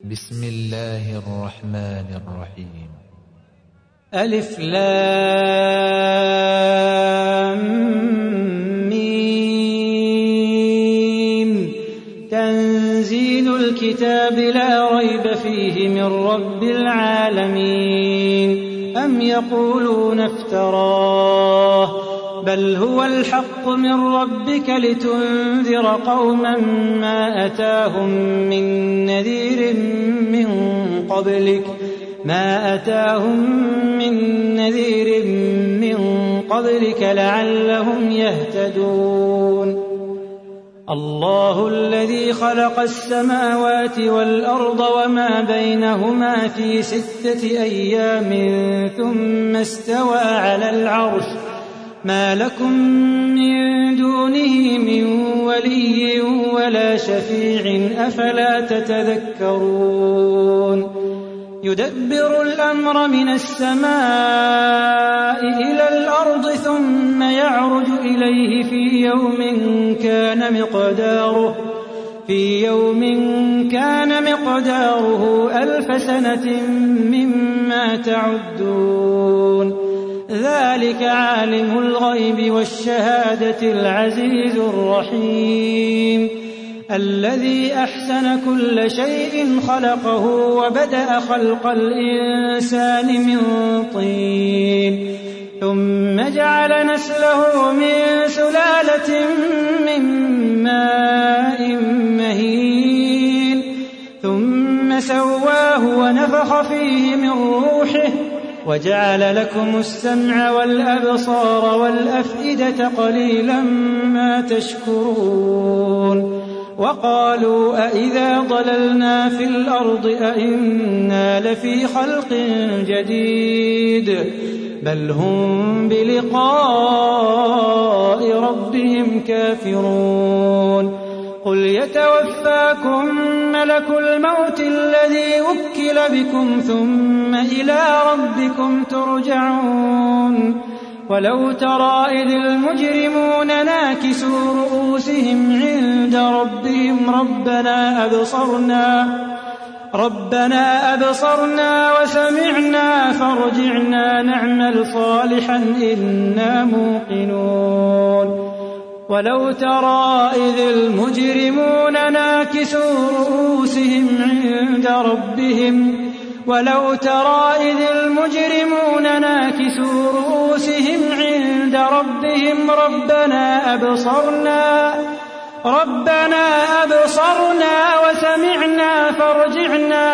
بسم الله الرحمن الرحيم. ألف لام ميم. تنزيل الكتاب لا ريب فيه من رب العالمين. أم يقولون افتراه بل هو الحق من ربك لتنذر قوما ما أتاهم من نذير من قبلك لعلهم يهتدون. الله الذي خلق السماوات والأرض وما بينهما في 6 أيام ثم استوى على العرش ما لكم من دونه من ولي ولا شفيع أفلا تتذكرون. يدبر الأمر من السماء إلى الأرض ثم يعرج إليه في يوم كان مقداره 1000 سنة مما تعدون. ذلك عالم الغيب والشهادة العزيز الرحيم الذي أحسن كل شيء خلقه وبدأ خلق الإنسان من طين ثم جعل نسله من سلالة من ماء مهين ثم سواه ونفخ فيه من روحه وجعل لكم السمع والأبصار والأفئدة قليلا ما تشكرون. وقالوا أإذا ضللنا في الأرض أإنا لفي خلق جديد بل هم بلقاء ربهم كافرون. قل يتوفاكم ملك الموت الذي وكل بكم ثم إلى ربكم ترجعون. ولو ترى إذ المجرمون ناكسوا رؤوسهم عند ربهم ربنا أبصرنا وسمعنا فارجعنا نعمل صالحا إنا موقنون. ولو ترى إذ المجرمون ناكسوا رؤوسهم عند ربهم ربنا أبصرنا وسمعنا فارجعنا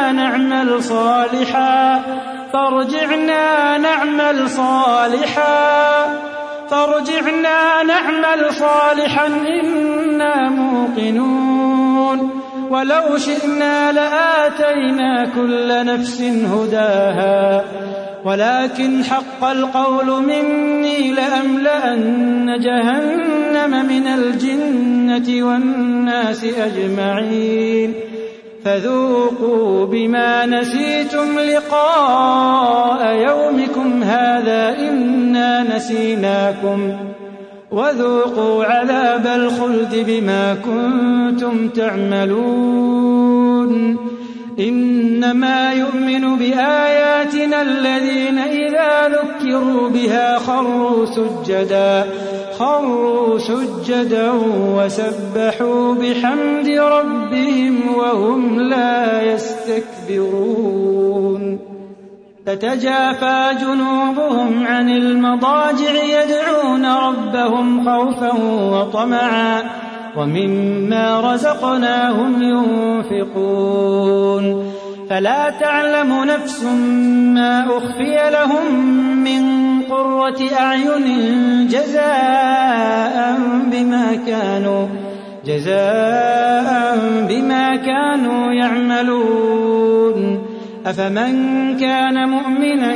نعمل صالحا إنا موقنون. ولو شئنا لآتينا كل نفس هداها ولكن حق القول مني لأملأن جهنم من الجنة والناس أجمعين. فذوقوا بما نسيتم لقاء يومكم هذا إنا نسيناكم وذوقوا عذاب الخلد بما كنتم تعملون. إنما يؤمن بآياتنا الذين إذا ذكروا بها خروا سجدا وسبحوا بحمد ربهم وهم لا يستكبرون. تتجافى جنوبهم عن المضاجع يدعون ربهم خوفا وطمعا ومما رزقناهم ينفقون. فلا تعلم نفس ما أخفي لهم من قرة أعين جزاء بما كانوا يعملون. أفمن كان مؤمنا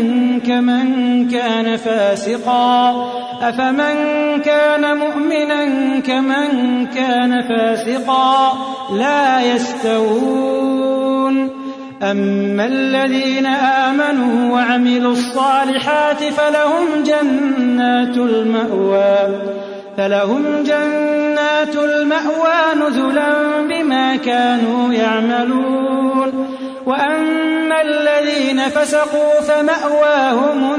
كمن كان فاسقا لا يستوون. أما الذين آمنوا وعملوا الصالحات فلهم جنات المأوى نزلا بما كانوا يعملون. الذين فسقوا فمأواهم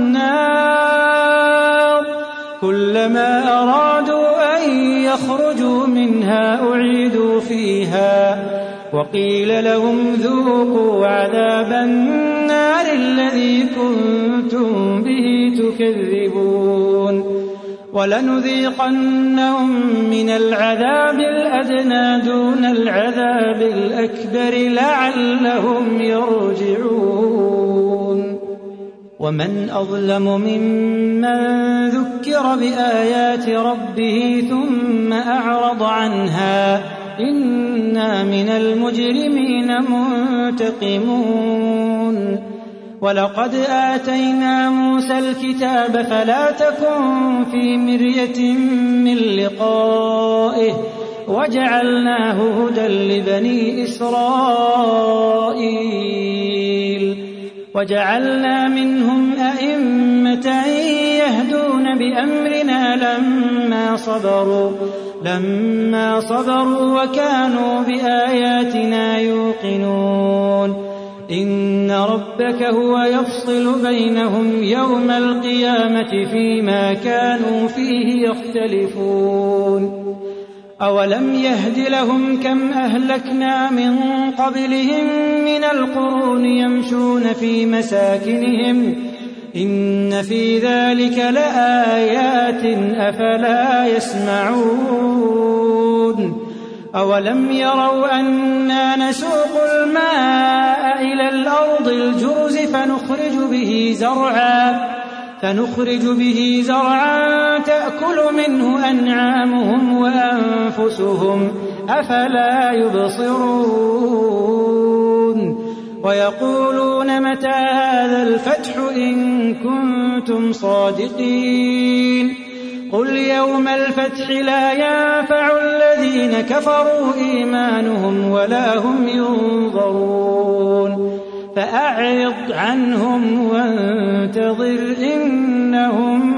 النار كلما أرادوا أن يخرجوا منها أعيدوا فيها وقيل لهم ذوقوا عذاب النار الذي كنتم به تكذبون ولنذيقنهم من العذاب الأدنى دون العذاب الأكبر لعلهم يرجعون ومن أظلم ممن ذكر بآيات ربه ثم أعرض عنها إنا من المجرمين منتقمون ولقد آتينا موسى الكتاب فلا تكن في مرية من لقائه وجعلناه هدى لبني إسرائيل وجعلنا منهم أئمة يهدون بأمرنا لما صبروا وكانوا بآياتنا يوقنون إن ربك هو يفصل بينهم يوم القيامة فيما كانوا فيه يختلفون أولم يهد لهم كم أهلكنا من قبلهم من القرون يمشون في مساكنهم إن في ذلك لآيات أفلا يسمعون أولم يروا أنا نسوق الماء إلى الأرض الجرز فنخرج به زرعا تأكل منه أنعامهم وأنفسهم أفلا يبصرون ويقولون متى هذا الفتح إن كنتم صادقين قل يوم الفتح لا ينفع الذين كفروا إيمانهم ولا هم ينظرون فأعرض عنهم وانتظر إنهم